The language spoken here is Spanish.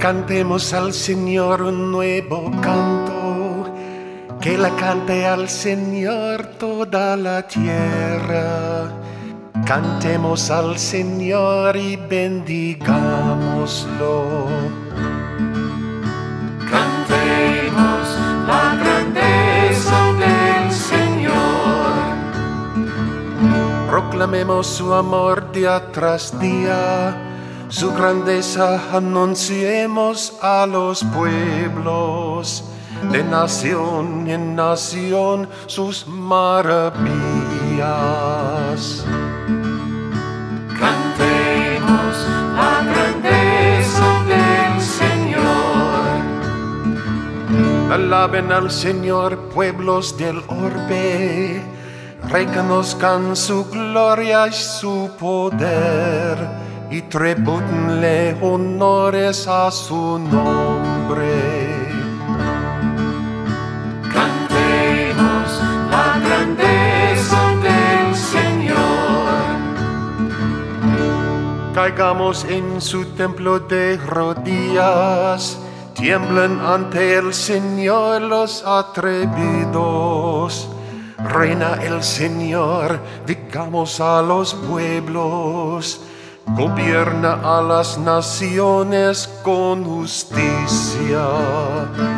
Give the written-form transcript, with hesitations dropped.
Cantemos al Señor un nuevo canto, que la cante al Señor toda la tierra. Cantemos al Señor y bendigámoslo. Cantemos la grandeza del Señor. Proclamemos su amor día tras día, su grandeza anunciemos a los pueblos, de nación en nación sus maravillas. Cantemos la grandeza del Señor. Alaben al Señor pueblos del orbe, reconozcan su gloria y su poder, y tribútenle honores a su nombre. Cantemos la grandeza del Señor. Caigamos en su templo de rodillas, tiemblen ante el Señor los atrevidos. Reina el Señor, digamos a los pueblos, gobierna a las naciones con justicia.